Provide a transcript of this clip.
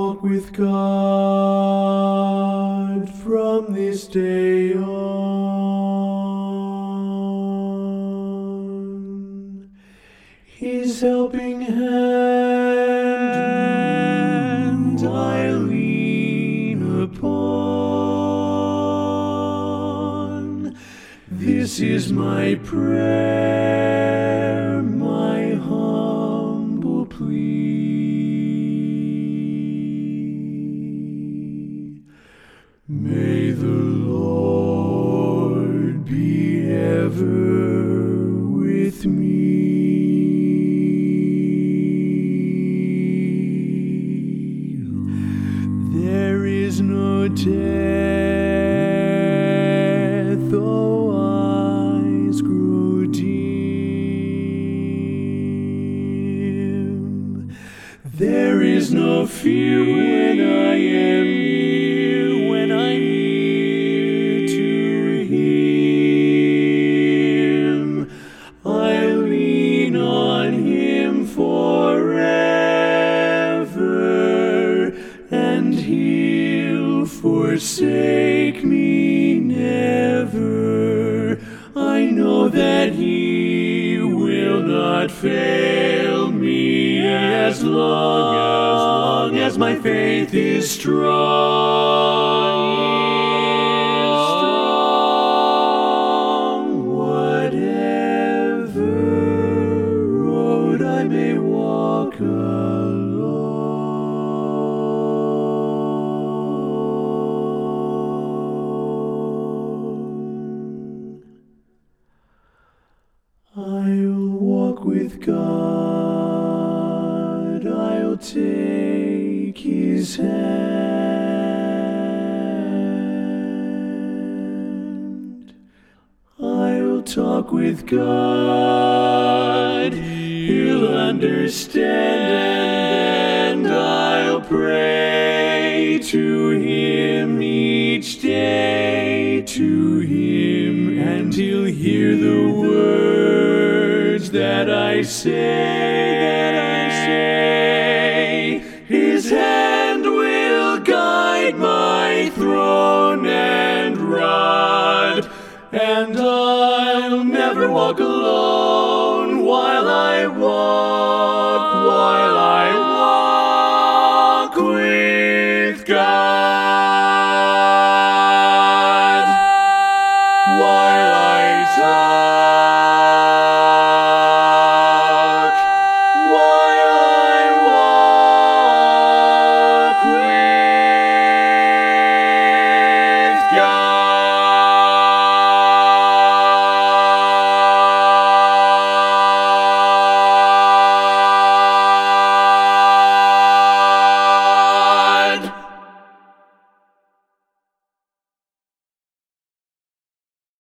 walk with God from this day on. His helping hand I lean upon. This is my prayer, my humble plea. May the Lord be ever with me. There is no death, though eyes grow dim. There is no fear when I am near, when I'm near to Him. I lean on Him forever, and He'll forsake me never. I know that He will not fail me as long as my faith is strong. Whatever road I may walk alone, I'll walk with God, I'll take His hand. I'll talk with God, He'll understand, and I'll pray to Him each day, to Him, and He'll hear the words that I say. His hand will guide my throne and rod, and I'll never walk alone.